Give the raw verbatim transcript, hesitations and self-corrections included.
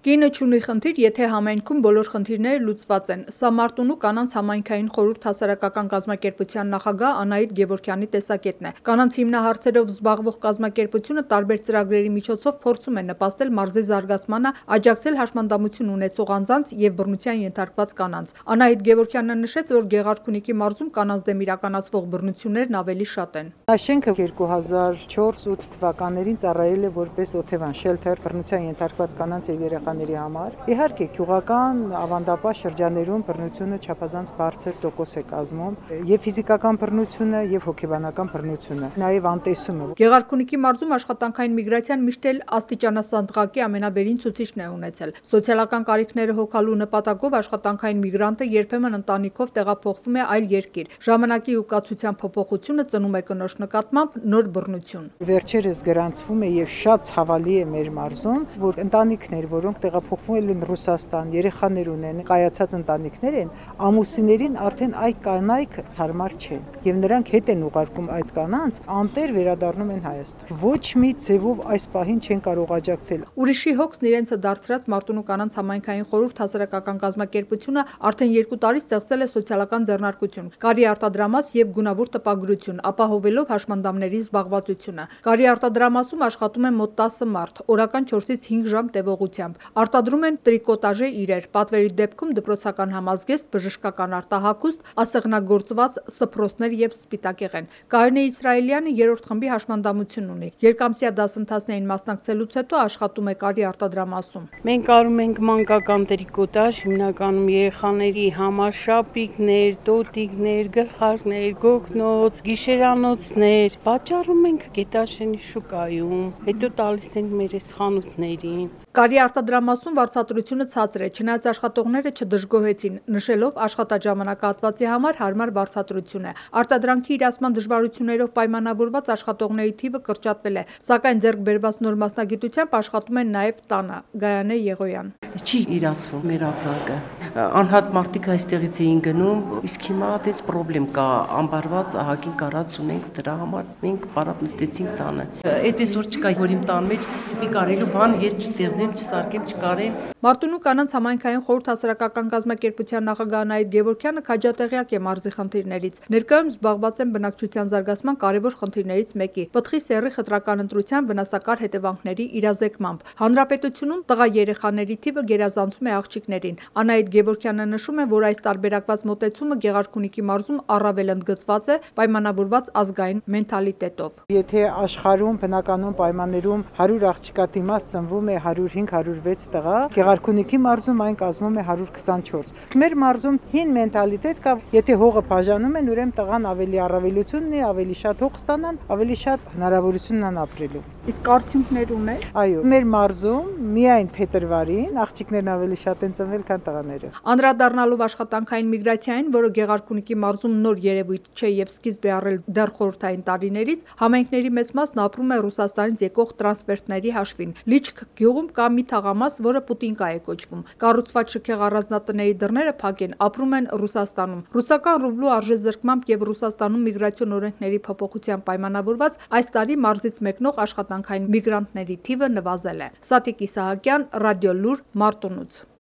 Կինը չունի խնդիր, եթե համայնքում բոլոր խնդիրները լուծված են։ Սա Մարտունու կանանց համայնքային խորհուրդ հասարակական կազմակերպության նախագահ Անահիտ Գևորգյանի տեսակետն է։ Կանանց հիմնահարցերով զբաղվող կազմակերպությունը տարբեր ծրագրերի միջոցով փորձում է նպաստել մարզի զարգացմանը, աջակցել հաշմանդամություն ունեցող անձանց եւ բռնության ենթարկված կանանց։ Անահիտ Գևորգյանը նշեց, որ Գեղարքունիքի մարզում կանանց դեմ իրականացվող բռնություններն ավելի շատ են։ Շենքը երկու հազար չորս-ութ թվականներին ծառայել է որպես օթևան շելթեր բռնության ենթարկված կանանց եւ երեխաների համար։ Իհարկե, գյուղական ավանդապաշտ շրջաններում բռնությունը չափազանց բարձր տոկոս է կազմում, եւ ֆիզիկական բռնությունը, եւ հոգեբանական բռնությունը, նաեւ անտեսումը։ Գեղարքունիքի մարզում աշխատանքային միգրացիան միշտ էլ աստիճանասանդղակի ամենավերին ցուցիչն է ունեցել։ Սոցիալական կարիքները հոգալու նպատակով աշխատանքային միգրանտը երբեմն ընտանիքով տեղափոխվում է այլ երկիր։ Ժամանակի ու կացության փոփոխությունը ծնում է կնոջ նկատմամբ նոր բռնություն։ Վերջերս գրանցվում է եւ շատ ցավալի է մեր մարզում, որ ընտանիքներ, որոնք տեղափոխվում են Ռուսաստան, երեխաներ ունեն, կայացած ընտանիքներ են, ամուսիներին արդեն այդ կանայք հարմար չեն եւ նրանք հետ են ուղարկում այդ կանանց, անտեր վերադառնում են Հայաստան։ Ոչ մի ձևով այս պահին չեն կարող աջակցել։ Ուրիշի հոգսն իրենցը դարձրած Մարտունու կանանց համայնքային խորհուրդ հասարակական կազմակերպությունը արդեն երկու տարի ստեղծել է սոցիալական ձեռնարկություն, կարի արտադրամաս եւ գունավոր տպագրություն, ապահովելով հաշմանդամների զբաղվածությունը։ Կարի արտադրամասում աշխատում են մոտ տասը մարդ, օրական չորսից հինգ ժամ տևողությամբ։ Արտադրում են տրիկոտաժե իրեր, պատվերի դեպքում դպրոցական համազգեստ, բժշկական արտահագուստ, ասեղնագործված սփռոցներ եւ սպիտակեղեն։ Կարինե Իսրայելյանը երրորդ խմբի հաշմանդամություն ունի։ Երկամսյա դասընթացներին մասնակցելուց հետո աշխատում է կարի արտադրամասում։ Մենք արում ենք մանկական տրիկոտաժ, հիմնականում երեխաների համար շապիկներ, տոտիկներ, գլխարկներ, գոգնոց, գիշերանոցներ։ Վաճառում ենք Գետաշենի շուկայում, հետո տալիս ենք մեր խանութներին։ Կարի արտադրամասում վարձատրությունը ցածր է, չնայած աշխատողները չդժգոհեցին, նշելով աշխատաժամանակահատվածի համար հարմար վարձատրություն է։ Արտադրանքի իրացման դժվարություններով պայմանավորված աշխատողների թիվը կրճատվել է, սակայն ձեռք բերված նոր մասնագիտությամբ աշխատում են նաև տանը։ Գայանե Եղոյան։ Չի իրացվում մեր ապրանքը։ Անհատ մարդիկ այստեղից էին գնում, իսկ հիմա այդպես խնդրեմ կա, ամբարված ահագին կարած ունենք դրա համար մենք պարապ նստեցինք տանը։ Այդպես որ չկա, որ իմ տան մեջ մի կարելու բան ես չստեղծեմ, չսարքեմ, չկարեմ։ Մարտունու կանանց համայնքային խորհուրդ հասարակական կազմակերպության նախագահ Անահիտ Գևորգյանը քաջատեղյակ է մարզի խնդիրներից։ Ներկայում զբաղված են բնակչության զարգացման կարևոր խնդիրներից մեկի՝ պտղի սեռի խտրական ընտրության վնասակար հետևանքների իրազեկմամբ։ Հանրապետությունում տղա երեխաների թիվը գերազանցում է աղջիկներին։ Անահիտ Գևորգյանը նշում է, որ այս տարբերակված մոտեցումը Գեղարքունիքի մարզում առավել ընդգծված է պայմանավորված ազգային մենթալիտետով։ Եթե աշխարհում բնականոն պայմաններում հարյուր աղջկա դիմաց ծնվում է հարյուր հինգ հարյուր վեց տղա, Գեղարքունիքի մարզում այն կազմում է հարյուր քսանչորս։ Մեր մարզում հին մենթալիտետ կա, եթե հողը բաժանում են, ուրեմն տղան ավելի առավելություն ունի, ավելի շատ հող ստանան, ավելի շատ հնարավորություն ունեն ապրելու։ Իսկ արդյունքներ ունե։ Այո, մեր մարզում միայն փետրվարին աղջիկներն ավելի շատ են ծնվել, քան տղաները։ Անդրադառնալով աշխատանքային միգրացիային, որը Գեղարքունիքի մարզում նոր երևույթ չէ եւ սկիզբ է առել դեռ խորհրդային տարիներից, համայնքների մեծ մասն ապրում է Ռուսաստանից եկող տրանսֆերտների հաշվին։ Լիչք գյուղում կա մի թաղամաս, որը Պուտինկա է կոչվում։ Կառուցված շքեղ առանձնատների դռները փակ են, ապրում են Ռուսաստանում։ Ռուսական ռուբլու արժեզրկմամբ եւ Ռուսաստանում միգրացիոն օրենքների փոփոխությամբ պայմանավորված այս տարի մարզից մեկնող աշխատանքային միգրանտների թիվը նվազել է։ Սատիկ Իսահակյան, Ռադիոլուր, Մարտունուց։